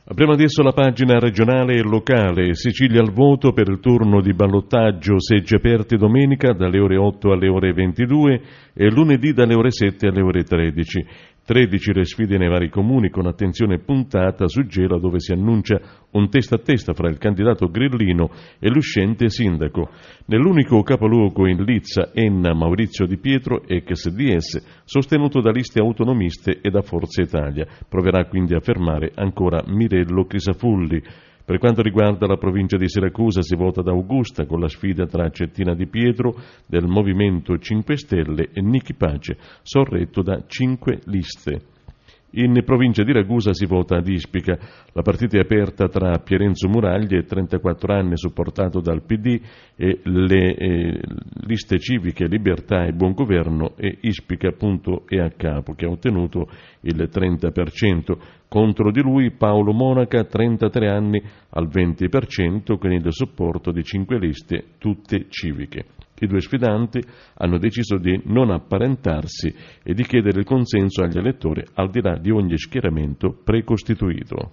Apriamo adesso la pagina regionale e locale. Sicilia al voto per il turno di ballottaggio, seggi aperti domenica dalle ore 8 alle ore 22 e lunedì dalle ore 7 alle ore 13. 13 le sfide nei vari comuni con attenzione puntata su Gela, dove si annuncia un testa a testa fra il candidato grillino e l'uscente sindaco. Nell'unico capoluogo in lizza Enna Maurizio Di Pietro, ex DS, sostenuto da liste autonomiste e da Forza Italia. Proverà quindi a fermare ancora Mirello Crisafulli. Per quanto riguarda la provincia di Siracusa si vota da Augusta con la sfida tra Cettina Di Pietro del Movimento 5 Stelle e Nichi Pace, sorretto da 5 liste. In provincia di Ragusa si vota ad Ispica. La partita è aperta tra Pierenzo Muraglie, 34 anni, supportato dal PD, e le liste civiche Libertà e Buon Governo e Ispica.EH, che ha ottenuto il 30%. Contro di lui Paolo Monaca, 33 anni, al 20%, con il supporto di 5 liste, tutte civiche. I due sfidanti hanno deciso di non apparentarsi e di chiedere il consenso agli elettori al di là di ogni schieramento precostituito.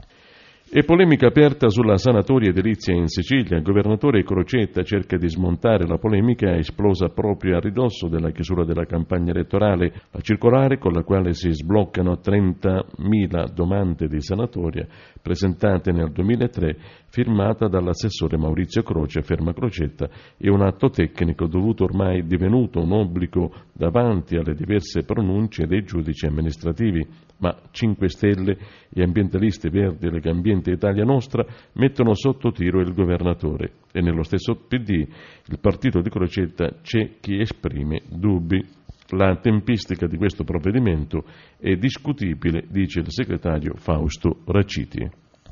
E polemica aperta sulla sanatoria edilizia in Sicilia. Il governatore Crocetta cerca di smontare la polemica esplosa proprio a ridosso della chiusura della campagna elettorale. La circolare con la quale si sbloccano 30.000 domande di sanatoria presentate nel 2003, firmata dall'assessore Maurizio Croce, ferma Crocetta, è un atto tecnico dovuto ormai divenuto un obbligo davanti alle diverse pronunce dei giudici amministrativi. Ma 5 Stelle, gli ambientalisti Verdi e Legambiente Italia Nostra mettono sotto tiro il governatore e nello stesso PD, il partito di Crocetta, c'è chi esprime dubbi. La tempistica di questo provvedimento è discutibile, dice il segretario Fausto Raciti.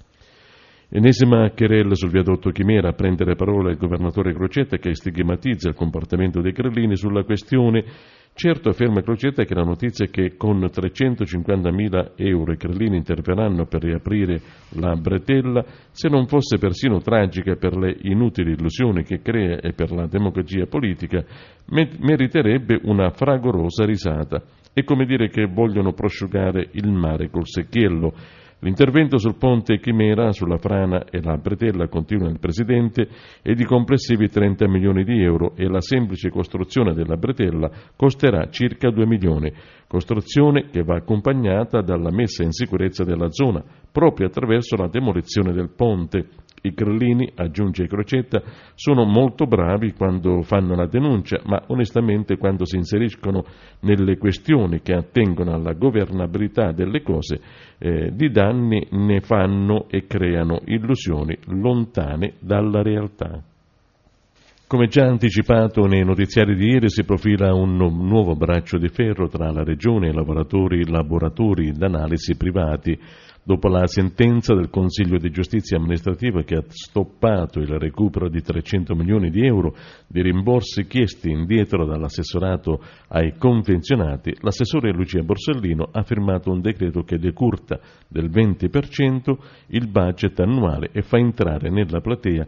Ennesima querela sul viadotto Chimera. A prendere parola il governatore Crocetta, che stigmatizza il comportamento dei grillini sulla questione. Certo, afferma Crocetta, che la notizia è che con 350.000 euro i grillini interverranno per riaprire la bretella, se non fosse persino tragica per le inutili illusioni che crea e per la demagogia politica, meriterebbe una fragorosa risata. È come dire che vogliono prosciugare il mare col secchiello. L'intervento sul ponte Chimera, sulla frana e la bretella, continua il Presidente, è di complessivi 30 milioni di euro e la semplice costruzione della bretella costerà circa 2 milioni, costruzione che va accompagnata dalla messa in sicurezza della zona, proprio attraverso la demolizione del ponte. I grillini, aggiunge Crocetta, sono molto bravi quando fanno la denuncia, ma onestamente quando si inseriscono nelle questioni che attengono alla governabilità delle cose, di danni ne fanno e creano illusioni lontane dalla realtà. Come già anticipato nei notiziari di ieri, si profila un nuovo braccio di ferro tra la Regione e i laboratori d'analisi privati, dopo la sentenza del Consiglio di Giustizia Amministrativa che ha stoppato il recupero di 300 milioni di euro di rimborsi chiesti indietro dall'assessorato ai convenzionati. L'assessore Lucia Borsellino ha firmato un decreto che decurta del 20% il budget annuale e fa entrare nella platea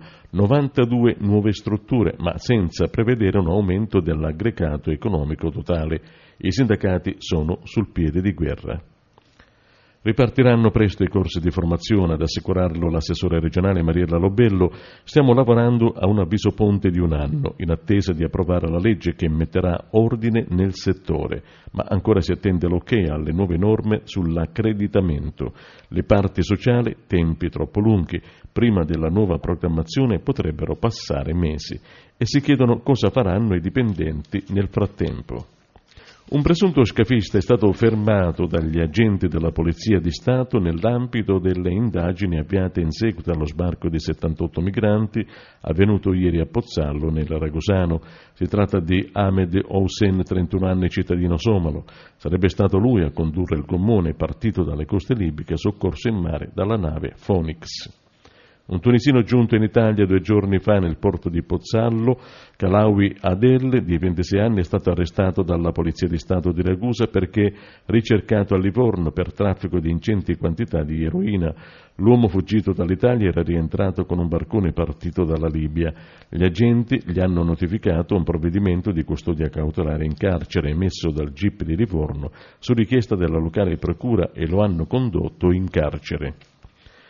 92 nuove strutture, ma senza prevedere un aumento dell'aggregato economico totale. I sindacati sono sul piede di guerra. Ripartiranno presto i corsi di formazione, ad assicurarlo l'assessore regionale Mariella Lobello. Stiamo lavorando a un avviso ponte di 1 anno, in attesa di approvare la legge che metterà ordine nel settore, ma ancora si attende l'ok alle nuove norme sull'accreditamento. Le parti sociali, tempi troppo lunghi, prima della nuova programmazione potrebbero passare mesi, e si chiedono cosa faranno i dipendenti nel frattempo. Un presunto scafista è stato fermato dagli agenti della Polizia di Stato nell'ambito delle indagini avviate in seguito allo sbarco di 78 migranti avvenuto ieri a Pozzallo, nel Ragusano. Si tratta di Ahmed Hossein, 31 anni, cittadino somalo. Sarebbe stato lui a condurre il gommone partito dalle coste libiche, soccorso in mare dalla nave Phoenix. Un tunisino giunto in Italia 2 giorni fa nel porto di Pozzallo, Kalawi Adel, di 26 anni, è stato arrestato dalla Polizia di Stato di Ragusa perché ricercato a Livorno per traffico di ingenti quantità di eroina. L'uomo fuggito dall'Italia era rientrato con un barcone partito dalla Libia. Gli agenti gli hanno notificato un provvedimento di custodia cautelare in carcere emesso dal GIP di Livorno su richiesta della locale procura e lo hanno condotto in carcere.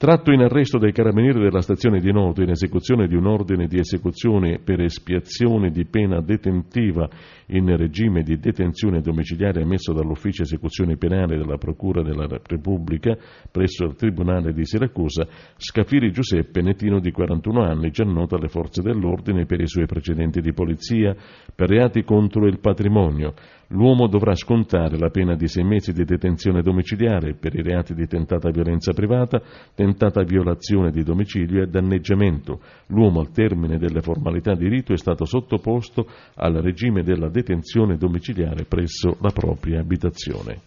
Tratto in arresto dai carabinieri della stazione di Noto in esecuzione di un ordine di esecuzione per espiazione di pena detentiva in regime di detenzione domiciliare emesso dall'Ufficio Esecuzione Penale della Procura della Repubblica presso il Tribunale di Siracusa, Scafiri Giuseppe, nettino di 41 anni, già noto alle forze dell'ordine per i suoi precedenti di polizia per reati contro il patrimonio. L'uomo dovrà scontare la pena di 6 mesi di detenzione domiciliare per i reati di tentata violenza privata, tentata violazione di domicilio e danneggiamento. L'uomo, al termine delle formalità di rito, è stato sottoposto al regime della detenzione domiciliare presso la propria abitazione.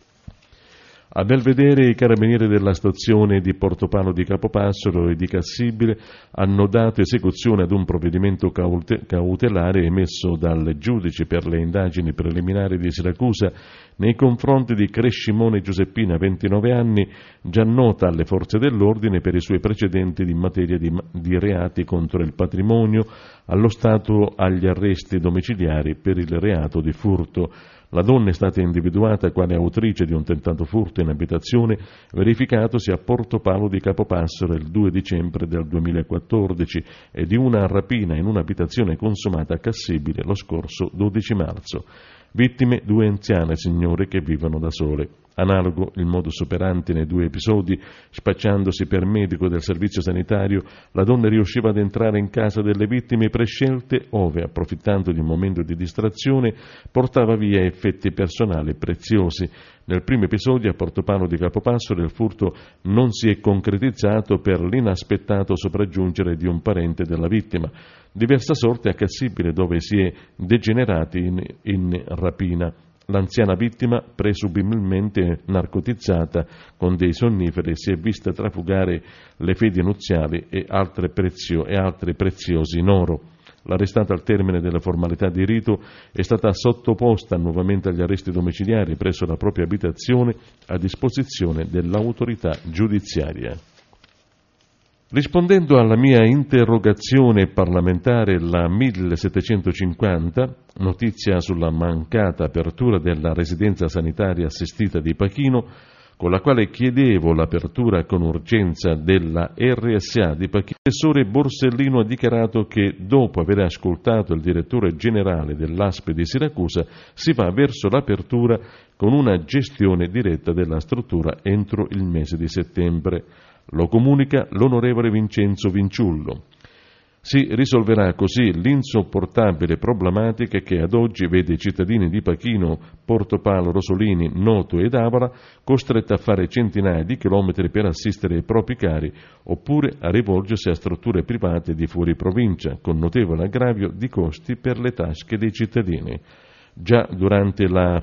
A Belvedere i carabinieri della stazione di Portopalo di Capopassero e di Cassibile hanno dato esecuzione ad un provvedimento cautelare emesso dal giudice per le indagini preliminari di Siracusa nei confronti di Crescimone Giuseppina, 29 anni, già nota alle forze dell'ordine per i suoi precedenti in materia di reati contro il patrimonio, allo stato agli arresti domiciliari per il reato di furto. La donna è stata individuata quale autrice di un tentato furto in abitazione verificatosi a Portopalo di Capopassero il 2 dicembre del 2014 e di una rapina in un'abitazione consumata a Cassibile lo scorso 12 marzo. Vittime 2 anziane signore che vivono da sole. Analogo il modus operandi nei 2 episodi, spacciandosi per medico del servizio sanitario, la donna riusciva ad entrare in casa delle vittime prescelte ove, approfittando di un momento di distrazione, portava via effetti personali preziosi. Nel primo episodio a Portopalo di Capopassero il furto non si è concretizzato per l'inaspettato sopraggiungere di un parente della vittima. Diversa sorte a Cassibile, dove si è degenerati in rapina. L'anziana vittima, presumibilmente narcotizzata con dei sonniferi, si è vista trafugare le fedi nuziali e altri preziosi in oro. L'arrestata al termine delle formalità di rito è stata sottoposta nuovamente agli arresti domiciliari presso la propria abitazione a disposizione dell'autorità giudiziaria. Rispondendo alla mia interrogazione parlamentare la 1750, notizia sulla mancata apertura della residenza sanitaria assistita di Pachino, con la quale chiedevo l'apertura con urgenza della RSA di Pachino, il professore Borsellino ha dichiarato che, dopo aver ascoltato il direttore generale dell'ASP di Siracusa, si va verso l'apertura con una gestione diretta della struttura entro il mese di settembre. Lo comunica l'onorevole Vincenzo Vinciullo. Si risolverà così l'insopportabile problematica che ad oggi vede i cittadini di Pachino, Portopalo, Rosolini, Noto ed Avola costretti a fare centinaia di chilometri per assistere i propri cari oppure a rivolgersi a strutture private di fuori provincia, con notevole aggravio di costi per le tasche dei cittadini. Già durante la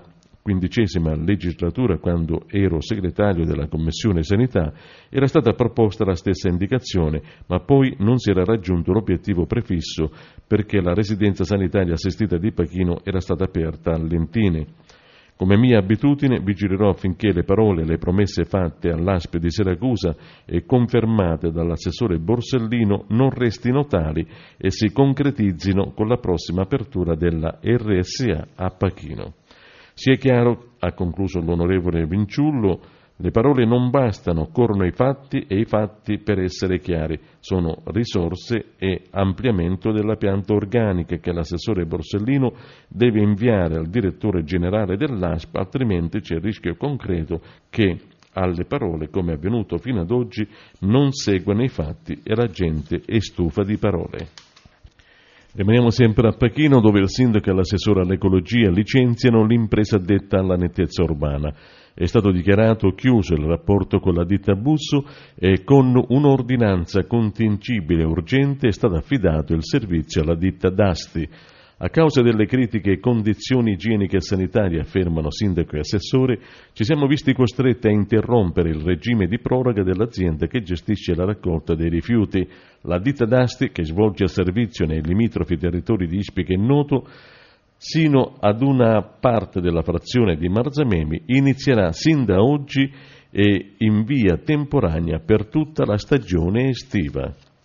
15ª legislatura, quando ero segretario della Commissione Sanità, era stata proposta la stessa indicazione, ma poi non si era raggiunto l'obiettivo prefisso perché la residenza sanitaria assistita di Pachino era stata aperta a Lentini. Come mia abitudine vigilerò affinché le parole e le promesse fatte all'ASP di Siracusa e confermate dall'assessore Borsellino non restino tali e si concretizzino con la prossima apertura della RSA a Pachino. Sia chiaro, ha concluso l'onorevole Vinciullo, le parole non bastano, occorrono i fatti e i fatti, per essere chiari, sono risorse e ampliamento della pianta organica che l'assessore Borsellino deve inviare al direttore generale dell'ASP, altrimenti c'è il rischio concreto che alle parole, come è avvenuto fino ad oggi, non seguano i fatti e la gente è stufa di parole. Rimaniamo sempre a Pachino, dove il sindaco e l'assessore all'ecologia licenziano l'impresa addetta alla nettezza urbana. È stato dichiarato chiuso il rapporto con la ditta Busso e con un'ordinanza contingibile e urgente è stato affidato il servizio alla ditta D'Asti. A causa delle critiche condizioni igieniche e sanitarie, affermano sindaco e assessore, ci siamo visti costretti a interrompere il regime di proroga dell'azienda che gestisce la raccolta dei rifiuti. La ditta D'Asti, che svolge il servizio nei limitrofi territori di Ispica e Noto, sino ad una parte della frazione di Marzamemi, inizierà sin da oggi e in via temporanea per tutta la stagione estiva.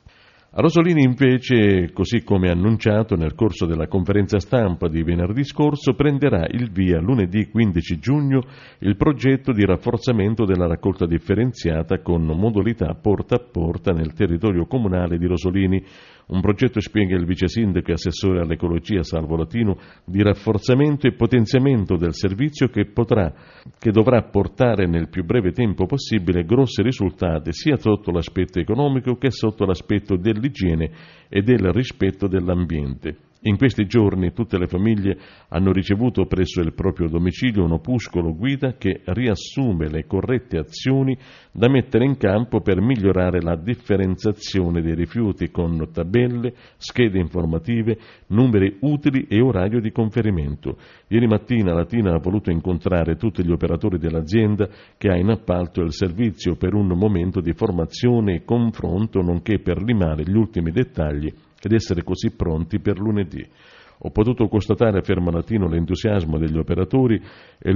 A Rosolini invece, così come annunciato nel corso della conferenza stampa di venerdì scorso, prenderà il via lunedì 15 giugno il progetto di rafforzamento della raccolta differenziata con modalità porta a porta nel territorio comunale di Rosolini. Un progetto, spiega il vice sindaco e assessore all'ecologia Salvo Latino, di rafforzamento e potenziamento del servizio che dovrà portare nel più breve tempo possibile grossi risultati sia sotto l'aspetto economico che sotto l'aspetto dell'igiene e del rispetto dell'ambiente. In questi giorni tutte le famiglie hanno ricevuto presso il proprio domicilio un opuscolo guida che riassume le corrette azioni da mettere in campo per migliorare la differenziazione dei rifiuti con tabelle, schede informative, numeri utili e orario di conferimento. Ieri mattina Latina ha voluto incontrare tutti gli operatori dell'azienda che ha in appalto il servizio per un momento di formazione e confronto, nonché per limare gli ultimi dettagli ed essere così pronti per lunedì. Ho potuto constatare, afferma Latino, l'entusiasmo degli operatori e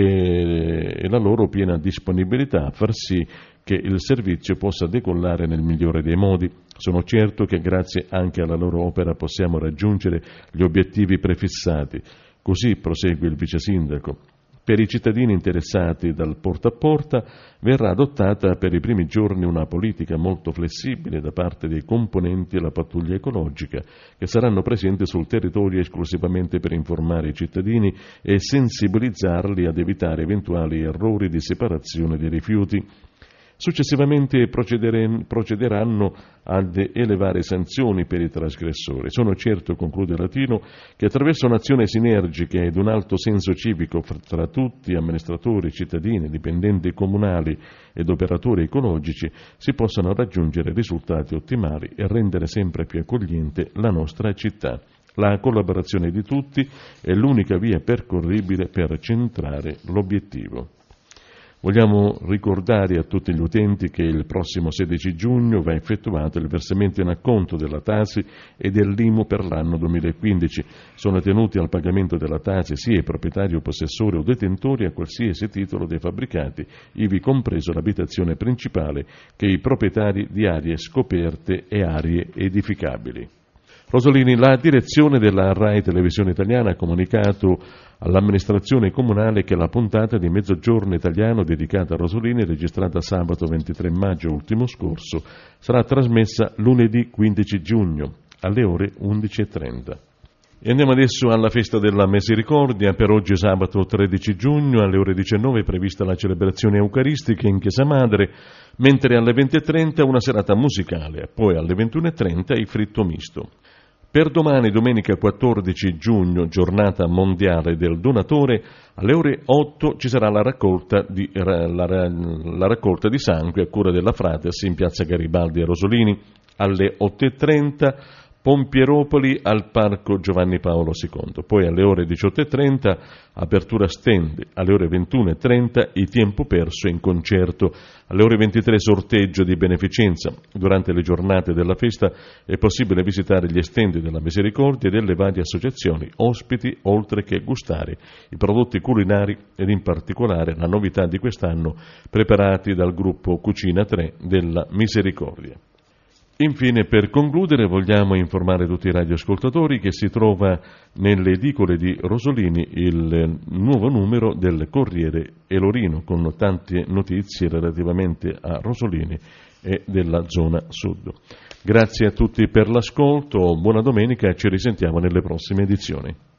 la loro piena disponibilità a far sì che il servizio possa decollare nel migliore dei modi. Sono certo che grazie anche alla loro opera possiamo raggiungere gli obiettivi prefissati. Così prosegue il vice sindaco. Per i cittadini interessati dal porta a porta verrà adottata per i primi giorni una politica molto flessibile da parte dei componenti della pattuglia ecologica, che saranno presenti sul territorio esclusivamente per informare i cittadini e sensibilizzarli ad evitare eventuali errori di separazione dei rifiuti. Successivamente procederanno ad elevare sanzioni per i trasgressori. Sono certo, conclude Latino, che attraverso un'azione sinergica ed un alto senso civico tra tutti, amministratori, cittadini, dipendenti comunali ed operatori ecologici, si possano raggiungere risultati ottimali e rendere sempre più accogliente la nostra città. La collaborazione di tutti è l'unica via percorribile per centrare l'obiettivo. Vogliamo ricordare a tutti gli utenti che il prossimo 16 giugno va effettuato il versamento in acconto della TASI e dell'IMU per l'anno 2015. Sono tenuti al pagamento della TASI sia i proprietari o possessori o detentori a qualsiasi titolo dei fabbricati, ivi compreso l'abitazione principale, che i proprietari di aree scoperte e aree edificabili. Rosolini, la direzione della RAI Televisione Italiana ha comunicato all'amministrazione comunale che la puntata di Mezzogiorno Italiano dedicata a Rosolini, registrata sabato 23 maggio ultimo scorso, sarà trasmessa lunedì 15 giugno alle ore 11:30. E andiamo adesso alla festa della Misericordia. Per oggi sabato 13 giugno alle ore 19 è prevista la celebrazione eucaristica in Chiesa Madre, mentre alle 20:30 una serata musicale, poi alle 21:30 il fritto misto. Per domani, domenica 14 giugno, giornata mondiale del donatore, alle ore 8 ci sarà la raccolta di sangue a cura della Frates in piazza Garibaldi a Rosolini. Alle 8:30 Pompieropoli al Parco Giovanni Paolo II. Poi alle ore 18:30 apertura stand, alle ore 21:30 il tempo perso in concerto, alle ore 23 sorteggio di beneficenza. Durante le giornate della festa è possibile visitare gli stand della Misericordia e delle varie associazioni ospiti, oltre che gustare i prodotti culinari ed in particolare la novità di quest'anno preparati dal gruppo Cucina 3 della Misericordia. Infine, per concludere, vogliamo informare tutti i radioascoltatori che si trova nelle edicole di Rosolini il nuovo numero del Corriere Elorino con tante notizie relativamente a Rosolini e della zona sud. Grazie a tutti per l'ascolto, buona domenica e ci risentiamo nelle prossime edizioni.